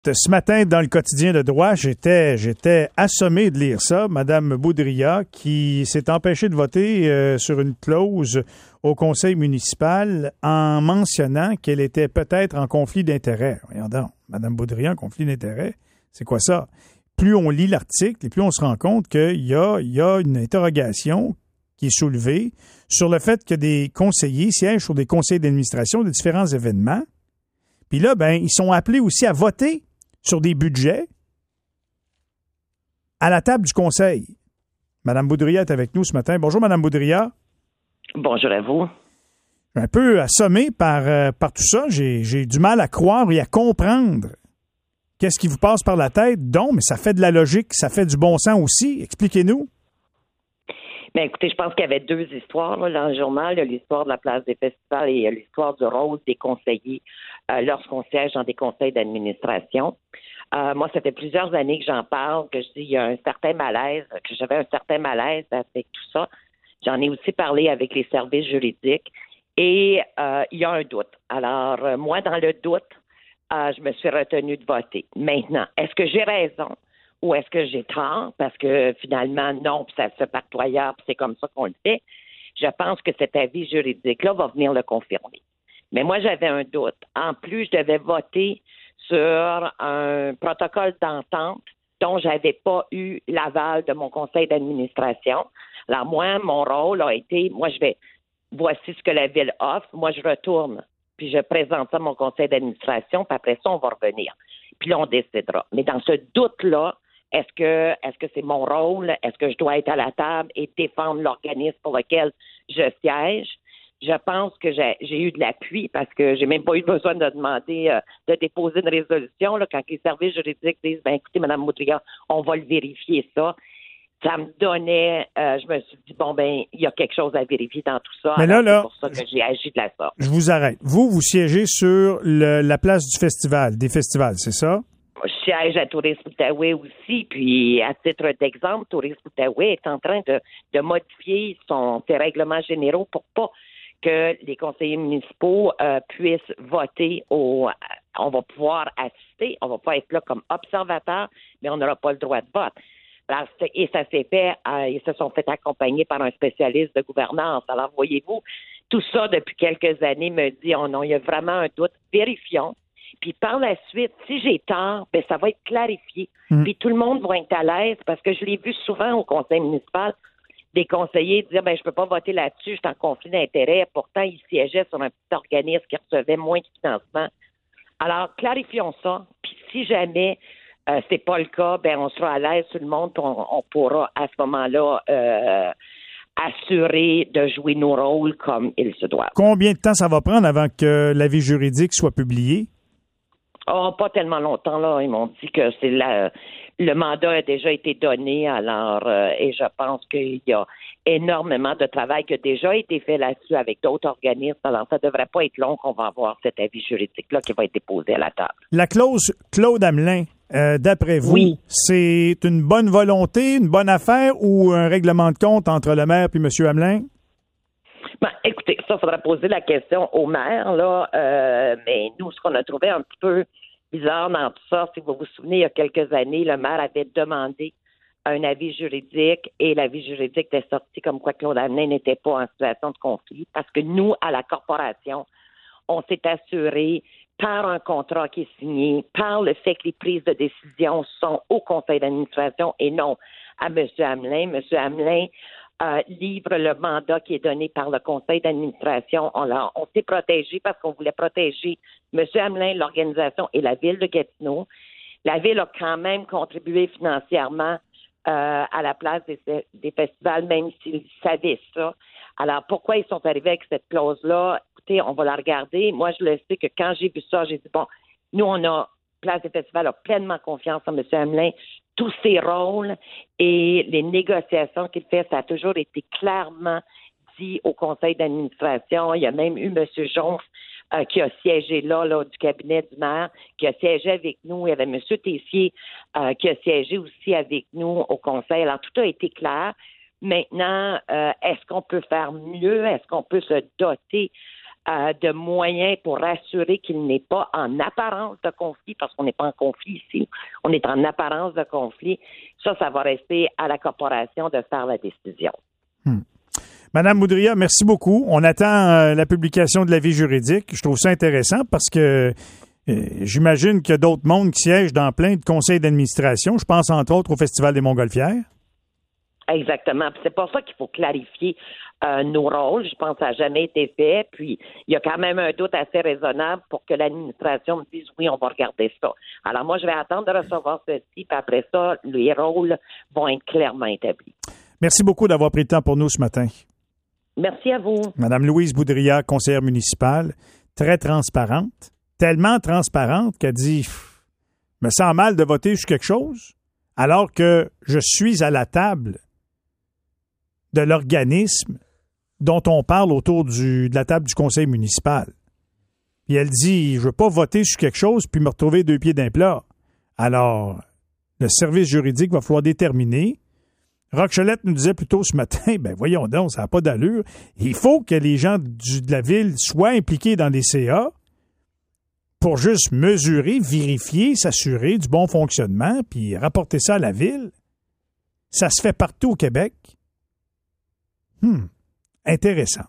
ce matin, dans le quotidien de droit, j'étais assommé de lire ça. Madame Boudria, qui s'est empêchée de voter sur une clause au conseil municipal en mentionnant qu'elle était peut-être en conflit d'intérêts. Voyons donc, Madame Boudria en conflit d'intérêts, c'est quoi ça? Plus on lit l'article et plus on se rend compte qu'il y a une interrogation qui est soulevée sur le fait que des conseillers siègent sur des conseils d'administration de différents événements. Puis là, ils sont appelés aussi à voter sur des budgets à la table du conseil. Madame Boudria est avec nous ce matin. Bonjour, Madame Boudria. Bonjour à vous. Un peu assommé par tout ça. J'ai du mal à croire et à comprendre qu'est-ce qui vous passe par la tête. Donc, mais ça fait de la logique, ça fait du bon sens aussi. Expliquez-nous. Bien, écoutez, je pense qu'il y avait deux histoires là, dans le journal. Il y a l'histoire de la place des festivals et l'histoire du rôle des conseillers lorsqu'on siège dans des conseils d'administration. Moi, ça fait plusieurs années que j'en parle, que je dis il y a un certain malaise, que j'avais un certain malaise avec tout ça. J'en ai aussi parlé avec les services juridiques et il y a un doute. Alors, moi, dans le doute, je me suis retenue de voter. Maintenant, est-ce que j'ai raison ou est-ce que j'ai tort? Parce que finalement, non, puis ça se fait partout ailleurs, puis c'est comme ça qu'on le fait. Je pense que cet avis juridique-là va venir le confirmer. Mais moi, j'avais un doute. En plus, je devais voter sur un protocole d'entente dont j'avais pas eu l'aval de mon conseil d'administration. Alors moi, mon rôle a été, voici ce que la Ville offre, moi je retourne, puis je présente ça à mon conseil d'administration, puis après ça, on va revenir. Puis là, on décidera. Mais dans ce doute-là, est-ce que c'est mon rôle? Est-ce que je dois être à la table et défendre l'organisme pour lequel je siège? Je pense que j'ai eu de l'appui parce que j'ai même pas eu besoin de demander de déposer une résolution là, quand les services juridiques disent écoutez, Mme Boudria, on va le vérifier ça. Ça me donnait, je me suis dit il y a quelque chose à vérifier dans tout ça. Mais là, c'est pour ça que j'ai agi de la sorte. Je vous arrête. Vous siégez sur la place du festival, des festivals, c'est ça? Je siège à Tourisme Outaouais aussi, puis à titre d'exemple, Tourisme Outaouais est en train de modifier ses règlements généraux pour pas que les conseillers municipaux puissent voter on va pouvoir assister, on va pas être là comme observateur, mais on n'aura pas le droit de vote. Alors, et ça s'est fait, ils se sont fait accompagner par un spécialiste de gouvernance. Alors, voyez-vous, tout ça depuis quelques années me dit, oh non, il y a vraiment un doute, vérifions. Puis par la suite, si j'ai tort, ça va être clarifié. Puis tout le monde va être à l'aise parce que je l'ai vu souvent au conseil municipal, des conseillers dire je peux pas voter là-dessus, je suis en conflit d'intérêts. Pourtant, ils siégeaient sur un petit organisme qui recevait moins de financement. Alors, clarifions ça. Puis si jamais c'est pas le cas, on sera à l'aise tout le monde, puis on pourra à ce moment-là assurer de jouer nos rôles comme il se doit. Combien de temps ça va prendre avant que l'avis juridique soit publié? Oh, pas tellement longtemps, là. Ils m'ont dit que le mandat a déjà été donné, alors, et je pense qu'il y a énormément de travail qui a déjà été fait là-dessus avec d'autres organismes. Alors, ça devrait pas être long qu'on va avoir cet avis juridique-là qui va être déposé à la table. La clause Claude Hamelin, d'après vous, oui. C'est une bonne volonté, une bonne affaire ou un règlement de compte entre le maire et M. Hamelin? Écoutez, ça, il faudra poser la question au maire, là. Mais nous, ce qu'on a trouvé un petit peu bizarre dans tout ça, si vous vous souvenez, il y a quelques années, le maire avait demandé un avis juridique et l'avis juridique était sorti comme quoi Claude Hamelin n'était pas en situation de conflit parce que nous, à la corporation, on s'est assuré par un contrat qui est signé, par le fait que les prises de décision sont au conseil d'administration et non à M. Hamelin. M. Hamelin livre le mandat qui est donné par le conseil d'administration. On s'est protégé parce qu'on voulait protéger M. Hamelin, l'organisation et la ville de Gatineau. La ville a quand même contribué financièrement à la place des festivals, même s'ils savaient ça. Alors, pourquoi ils sont arrivés avec cette clause-là? Écoutez, on va la regarder. Moi, je le sais que quand j'ai vu ça, j'ai dit, nous, Place des festivals a pleinement confiance en M. Hamelin, tous ses rôles et les négociations qu'il fait, ça a toujours été clairement dit au conseil d'administration. Il y a même eu M. Jones qui a siégé là, du cabinet du maire, qui a siégé avec nous. Il y avait M. Tessier qui a siégé aussi avec nous au conseil. Alors, tout a été clair. Maintenant, est-ce qu'on peut faire mieux? Est-ce qu'on peut se doter de moyens pour assurer qu'il n'est pas en apparence de conflit, parce qu'on n'est pas en conflit ici, on est en apparence de conflit. Ça va rester à la corporation de faire la décision. Madame Boudria, merci beaucoup. On attend la publication de l'avis juridique. Je trouve ça intéressant parce que j'imagine qu'il y a d'autres mondes qui siègent dans plein de conseils d'administration. Je pense entre autres au Festival des Montgolfières. Exactement. Puis c'est pour ça qu'il faut clarifier nos rôles. Je pense que ça n'a jamais été fait. Puis il y a quand même un doute assez raisonnable pour que l'administration me dise oui, on va regarder ça. Alors moi, je vais attendre de recevoir ceci, puis après ça, les rôles vont être clairement établis. Merci beaucoup d'avoir pris le temps pour nous ce matin. Merci à vous. Madame Louise Boudria, conseillère municipale, très transparente, tellement transparente qu'elle dit « me sens mal de voter sur quelque chose alors que je suis à la table de l'organisme dont on parle autour de la table du conseil municipal. » Puis elle dit « je veux pas voter sur quelque chose puis me retrouver 2 pieds d'un plat. » Alors, le service juridique va falloir déterminer. Roch Cholette nous disait plus tôt ce matin, ben voyons donc, ça n'a pas d'allure. Il faut que les gens de la ville soient impliqués dans les CA pour juste mesurer, vérifier, s'assurer du bon fonctionnement, puis rapporter ça à la ville. Ça se fait partout au Québec. Intéressant.